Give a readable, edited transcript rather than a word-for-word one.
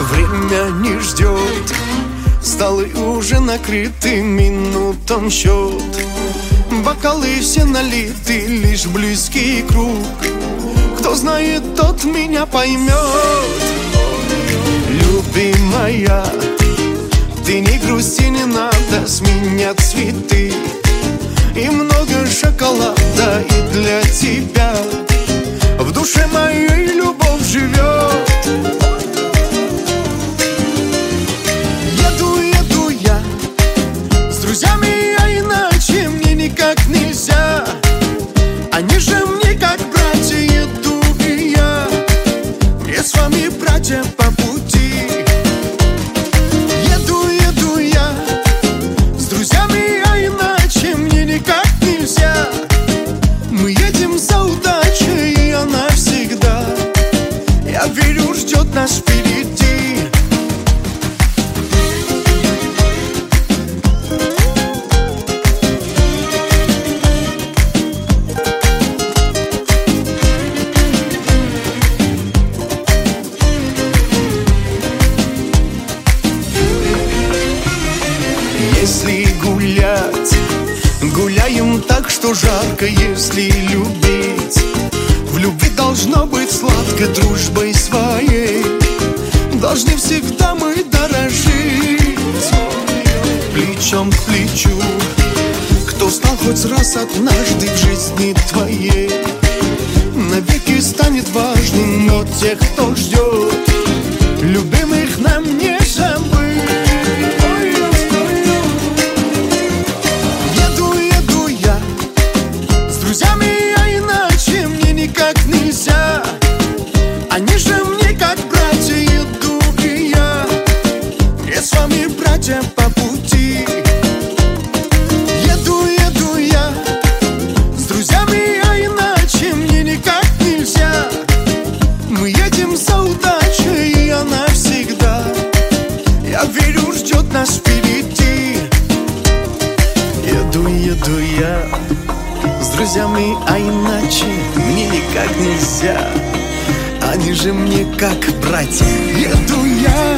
Время не ждет, столы уже накрыты, минутам счет. Бокалы все налиты, лишь близкий круг. Кто знает, тот меня поймет. Любимая, ты не грусти, не надо, с меня цветы и много шоколада и для тебя. В душе моей любовь живет. Еду я с друзьями, а иначе мне никак нельзя. Они же мне как братья, еду и я. Мне с вами, братья, по пути. Еду я с друзьями, а иначе мне никак нельзя. Мы едем за удачей, и она всегда, я верю, ждет нас впереди. Если гулять, гуляем так, что жарко. Если любить, в любви должно быть сладко. Дружбой своей должны всегда мы дорожить. Плечом к плечу, кто стал хоть раз однажды в жизни твоей, навеки станет важным. Но тех, кто ждет, любимых нам не забыть. Еду я с друзьями, а иначе мне никак нельзя. Они же мне как братья, еду и я. Мне с вами, братья, по пути. Еду я с друзьями, а иначе мне никак нельзя. Мы едем за удачей, и она всегда, я верю, ждет нас впереди. Еду я с друзьями, а иначе мне никак нельзя. Они же мне как братья, еду я.